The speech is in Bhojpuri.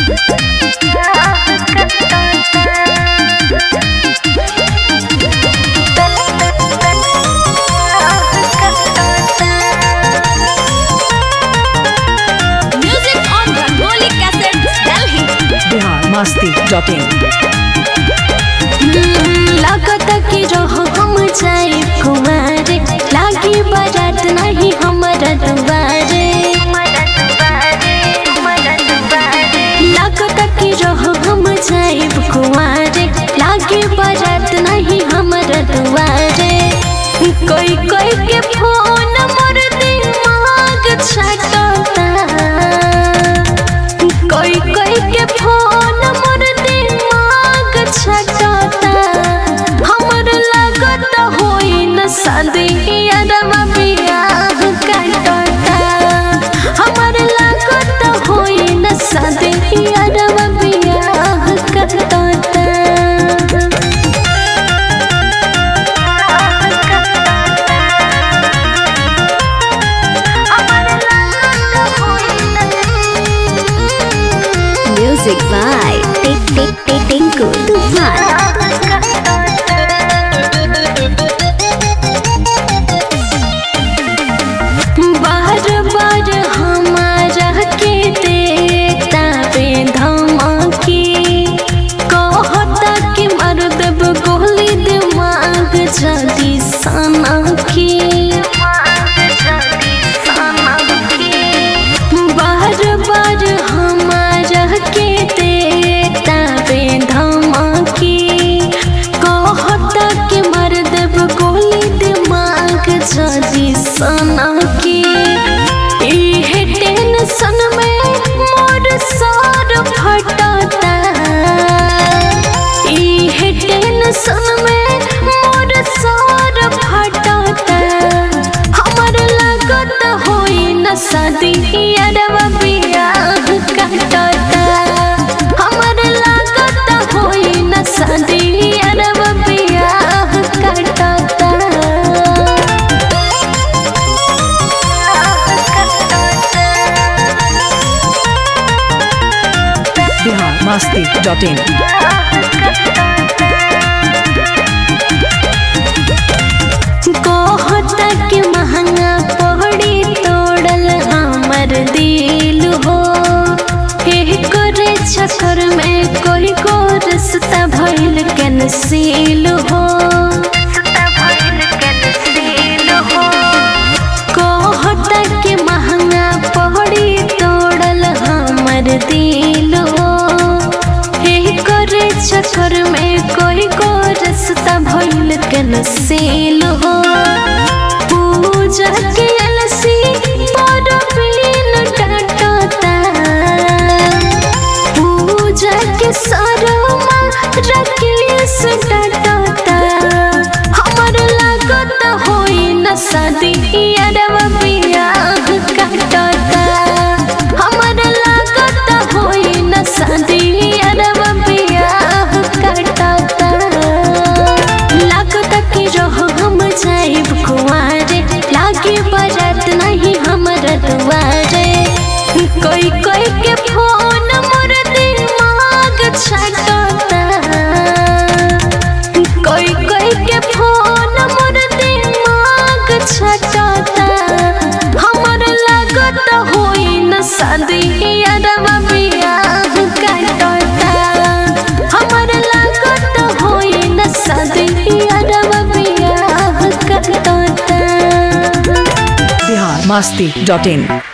masti.in लागत कि रहो हम जाए कुमारे लागी बारात नहीं हमारा दुबारे लागत कि रहो हम जाए कुमारे लागी बारात नहीं हमारा दुबारे कोई कोई के फोन मोर दिमाग छटता कोई कोई के फोन मोर दिमाग छटता हमर लागत होई न शादी यादवा बियाह काटता हमर लागत होई न शादी यादवा बियाह काटता Music by Tinku Tufan. बार बार हमारा के देता बे धमकी कहता कि मार देब गोली दिमाग जदी सना की बार बार हमारा के देता बे धमकी कहता कि मार देब गोली दिमाग जदी सना की इहे टेंशन में मोर सर फटता इहे टेंशन में मोर सर फटता हमर लागत होई न शादी यादवा बियाह काटता हमर लागत होई न शादी यादवा बियाह काटता masti.in कहता कि महंगा पड़ी तोड़ल हमर दिल हो करे चक्कर में कोई को रिश्ता भइल कैंसिल हो कहता कि महंगा पड़ी तोड़ल हमर दिल हो करे चक्कर में कोई को रिश्ता भइल कैंसिल हो पूजा के अलसी पर बिन डांटता पूजा के सरमा रकेश डांटता हमर लागत होई न शादी यादवा बियाह काटता हमर लागत होई न शादी यादवा बियाह काटता लागत कि रहो हम जाइब कुआरे लागी बारात नहीं हमारा दुआरे कोई कोई के फोन मोर दिमाग छटता कोई कोई के फोन मोर दिमाग छटता हमर लागत होई न शादी यादवा बियाह काटता हमर लागत होई न शादी यादवा बियाह काटता masti.in